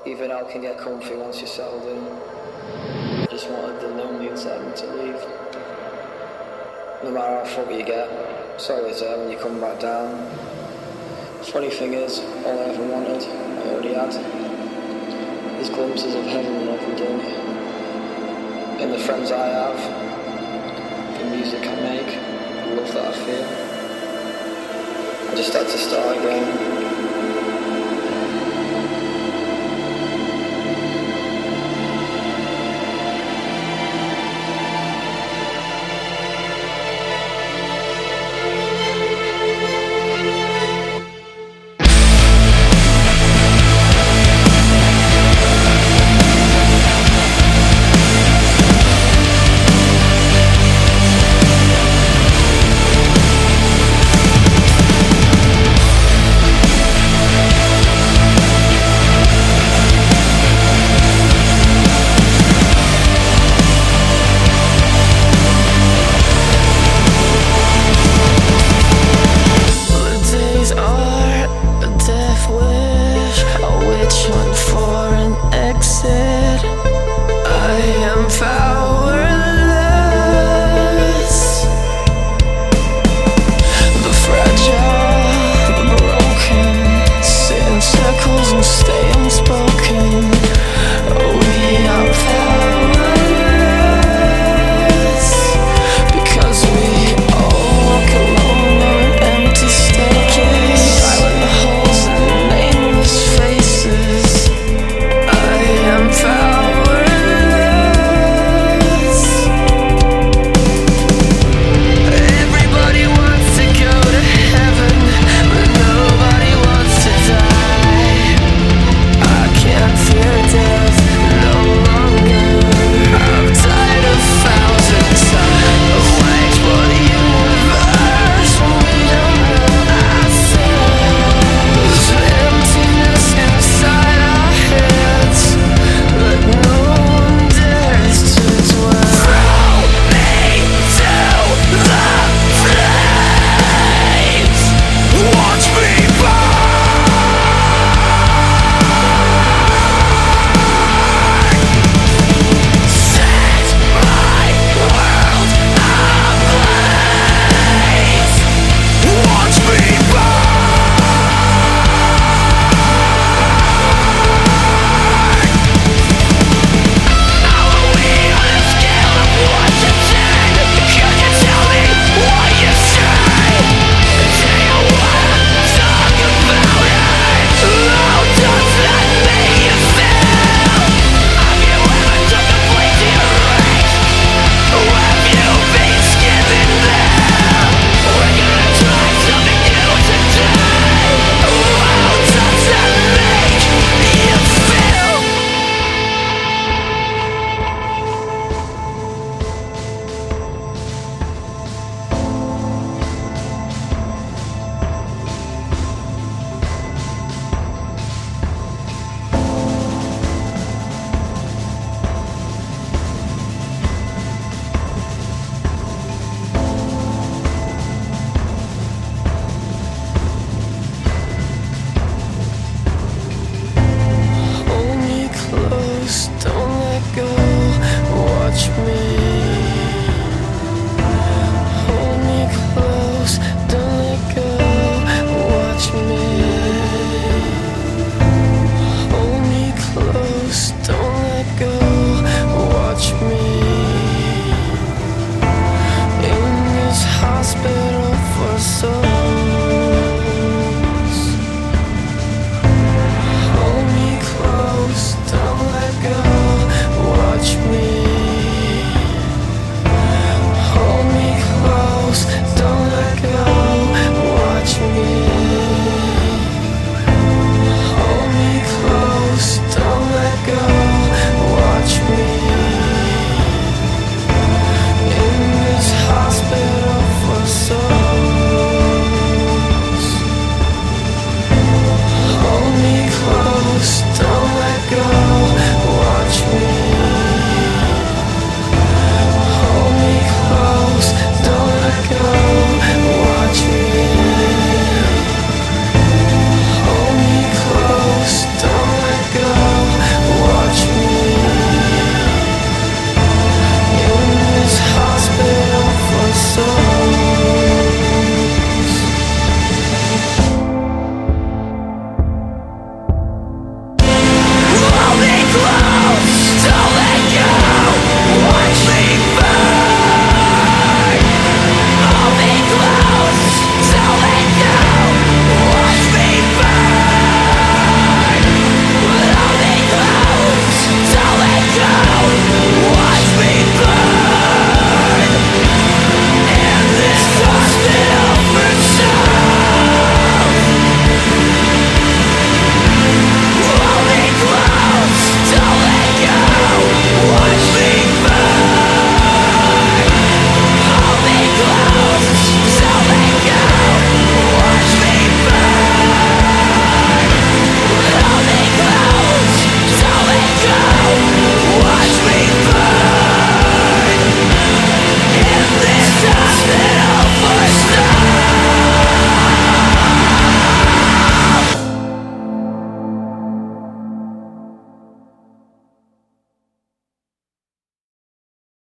Even hell can get comfy once you're settled in. I just wanted the lonely inside me to leave. No matter how foggy you get, it's always there when you come back down. Funny thing is, all I ever wanted, I already had. These glimpses of heaven every day. And the friends I have, the music I make, the love that I feel. I just had to start again.